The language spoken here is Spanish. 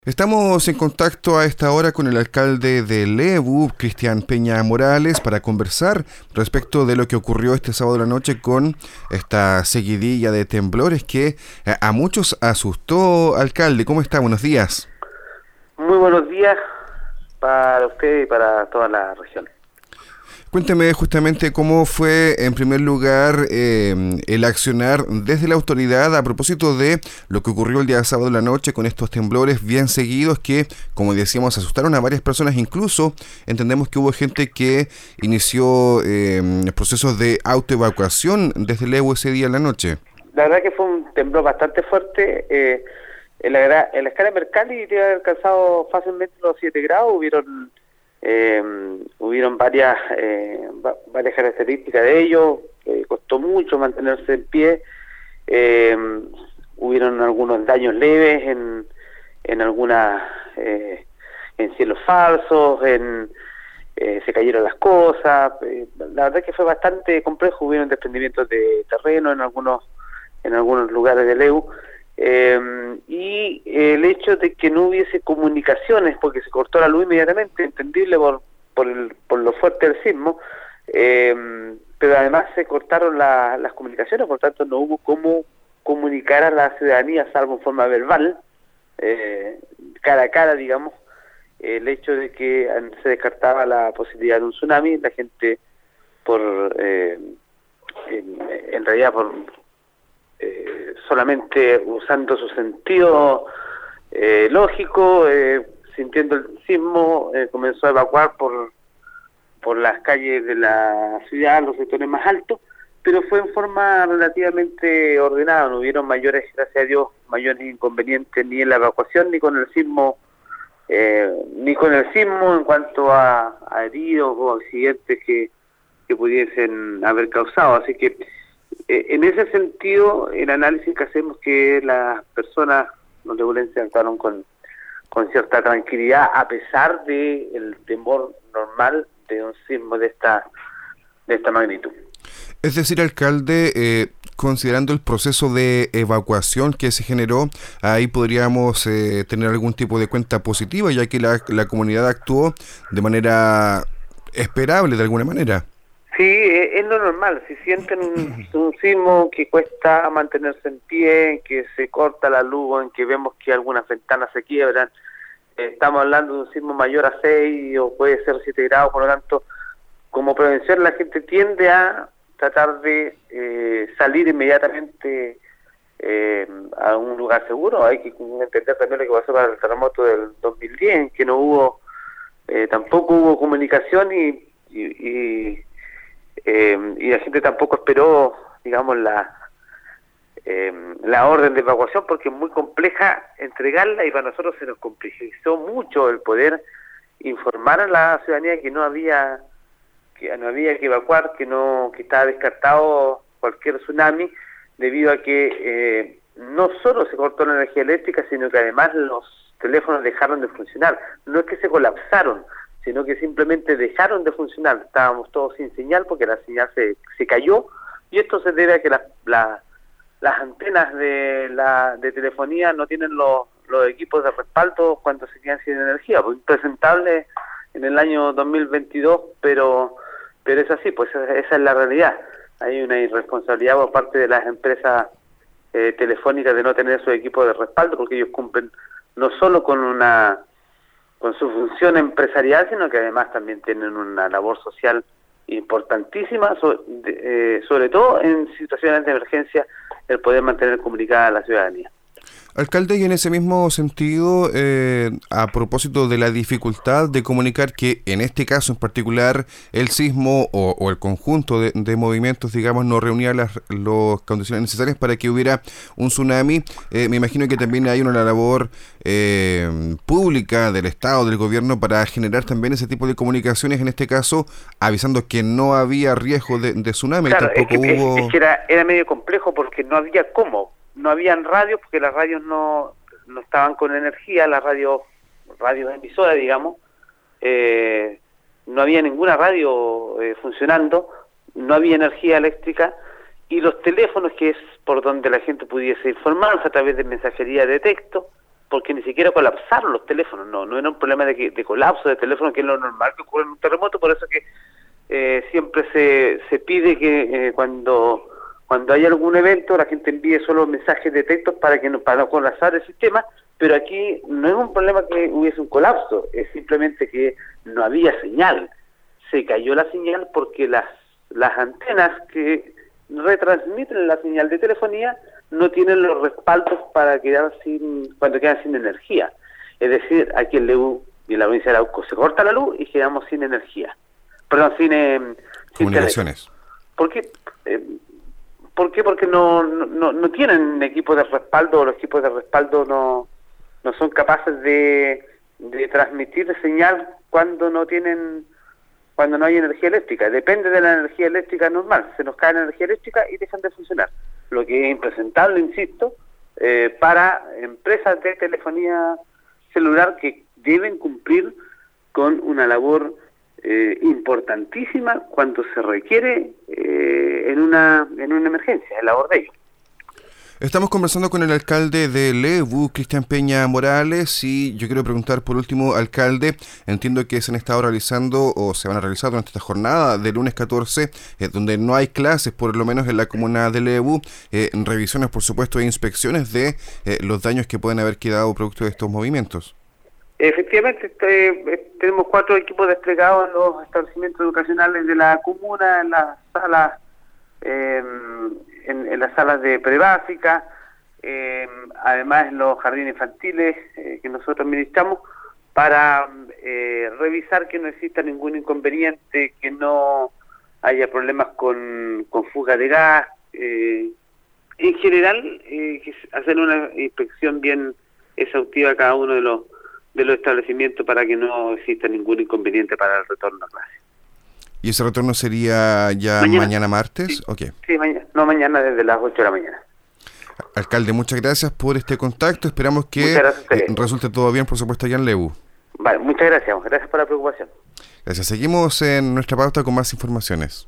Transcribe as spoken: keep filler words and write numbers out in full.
Estamos en contacto a esta hora con el alcalde de Lebu, Cristian Peña Morales, para conversar respecto de lo que ocurrió este sábado de la noche con esta seguidilla de temblores que a muchos asustó. Alcalde, ¿cómo está? Buenos días. Muy buenos días para usted y para toda la región. Cuénteme justamente cómo fue, en primer lugar, eh, el accionar desde la autoridad a propósito de lo que ocurrió el día sábado de la noche con estos temblores bien seguidos que, como decíamos, asustaron a varias personas. Incluso entendemos que hubo gente que inició eh, procesos de autoevacuación desde Lebu ese día en la noche. La verdad que fue un temblor bastante fuerte. Eh, en, la, en la escala de Mercalli debe haber alcanzado fácilmente los siete grados. Hubieron... Eh, hubieron varias eh, varias características de ellos, eh, costó mucho mantenerse en pie, eh, hubieron algunos daños leves en en algunas eh, en cielos falsos, en eh, se cayeron las cosas, eh, la verdad que fue bastante complejo, hubieron desprendimientos de terreno en algunos en algunos lugares de Lebu. Eh, y el hecho de que no hubiese comunicaciones porque se cortó la luz inmediatamente, entendible por por, el, por lo fuerte del sismo, eh, pero además se cortaron la, las comunicaciones, por tanto no hubo cómo comunicar a la ciudadanía, salvo en forma verbal, eh, cara a cara, digamos, el hecho de que se descartaba la posibilidad de un tsunami. La gente, por eh, en, en realidad por Eh, solamente usando su sentido eh, lógico, eh, sintiendo el sismo, eh, comenzó a evacuar por por las calles de la ciudad, los sectores más altos, pero fue en forma relativamente ordenada, no hubieron mayores, gracias a Dios, mayores inconvenientes ni en la evacuación ni con el sismo, eh, ni con el sismo en cuanto a, a heridos o accidentes que, que pudiesen haber causado, así que en ese sentido, el análisis que hacemos que las personas, los lebulenses, actuaron con, con cierta tranquilidad, a pesar de el temor normal de un sismo de esta de esta magnitud. Es decir, alcalde, eh, considerando el proceso de evacuación que se generó, ahí podríamos eh, tener algún tipo de cuenta positiva, ya que la, la comunidad actuó de manera esperable, de alguna manera. Sí, es lo normal. Si sienten un, un sismo que cuesta mantenerse en pie, en que se corta la luz, en que vemos que algunas ventanas se quiebran, eh, estamos hablando de un sismo mayor a seis o puede ser siete grados, por lo tanto, como prevención la gente tiende a tratar de eh, salir inmediatamente eh, a un lugar seguro. Hay que entender también lo que pasó para el terremoto del dos mil diez, en que no hubo, eh, tampoco hubo comunicación y... y, y Eh, y la gente tampoco esperó, digamos, la eh, la orden de evacuación, porque es muy compleja entregarla y para nosotros se nos complejizó mucho el poder informar a la ciudadanía que no había que no había que evacuar, que no que estaba descartado cualquier tsunami, debido a que eh, no solo se cortó la energía eléctrica, sino que además los teléfonos dejaron de funcionar. No es que se colapsaron, sino que simplemente dejaron de funcionar. Estábamos todos sin señal porque la señal se, se cayó, y esto se debe a que la, la, las antenas de la de telefonía no tienen los, los equipos de respaldo cuando se quedan sin energía. Pues impresentable en el año dos mil veintidós, pero pero es así, pues esa, esa es la realidad. Hay una irresponsabilidad por parte de las empresas eh, telefónicas de no tener su equipo de respaldo, porque ellos cumplen no solo con una con su función empresarial, sino que además también tienen una labor social importantísima, sobre, eh, sobre todo en situaciones de emergencia, el poder mantener comunicada a la ciudadanía. Alcalde, y en ese mismo sentido, eh, a propósito de la dificultad de comunicar que en este caso en particular el sismo o, o el conjunto de, de movimientos, digamos, no reunía las los condiciones necesarias para que hubiera un tsunami, eh, me imagino que también hay una labor eh, pública del Estado, del gobierno, para generar también ese tipo de comunicaciones, en este caso, avisando que no había riesgo de, de tsunami. Claro, tampoco es que, hubo... es, es que era, era medio complejo porque no había cómo. No habían radios porque las radios no, no estaban con energía, las radios, radios emisoras, digamos, eh, no había ninguna radio eh, funcionando, no había energía eléctrica, y los teléfonos, que es por donde la gente pudiese informarse a través de mensajería de texto, porque ni siquiera colapsaron los teléfonos, no, no era un problema de, que, de colapso de teléfono, que es lo normal que ocurre en un terremoto, por eso que eh, siempre se, se pide que eh, cuando cuando hay algún evento la gente envíe solo mensajes de texto para que no, para no colapsar el sistema, pero aquí no es un problema que hubiese un colapso, es simplemente que no había señal, se cayó la señal porque las, las antenas que retransmiten la señal de telefonía no tienen los respaldos para quedar sin, cuando quedan sin energía. Es decir, aquí en Lebu y en la provincia de Arauco se corta la luz y quedamos sin energía. Perdón, sin, eh, sin comunicaciones. ¿Por qué? Eh, ¿Por qué? Porque no, no, no tienen equipos de respaldo, o los equipos de respaldo no, no son capaces de, de transmitir señal cuando no tienen, cuando no hay energía eléctrica. Depende de la energía eléctrica normal. Se nos cae la energía eléctrica y dejan de funcionar. Lo que es impresentable, insisto, eh, para empresas de telefonía celular que deben cumplir con una labor eh, importantísima cuando se requiere eh, en una en una emergencia, el labor de ellos. Estamos conversando con el alcalde de Lebu, Cristian Peña Morales, y yo quiero preguntar por último, alcalde, entiendo que se han estado realizando o se van a realizar durante esta jornada de lunes catorce, eh, donde no hay clases, por lo menos en la comuna de Lebu, eh, revisiones por supuesto e inspecciones de eh, los daños que pueden haber quedado producto de estos movimientos. Efectivamente, este, tenemos cuatro equipos desplegados en los establecimientos educacionales de la comuna, en las salas, eh, en, en las salas de prebásica, eh, además en los jardines infantiles eh, que nosotros administramos, para eh, revisar que no exista ningún inconveniente, que no haya problemas con, con fuga de gas. Eh, en general, eh, hacer una inspección bien exhaustiva a cada uno de los de los establecimientos para que no exista ningún inconveniente para el retorno a clase. ¿Y ese retorno sería ya mañana, mañana martes? Sí, okay. Sí, mañana, no mañana desde las ocho de la mañana. Alcalde, muchas gracias por este contacto. Esperamos que eh, resulte todo bien, por supuesto, allá en Lebu. Vale, muchas gracias. Gracias por la preocupación. Gracias. Seguimos en nuestra pauta con más informaciones.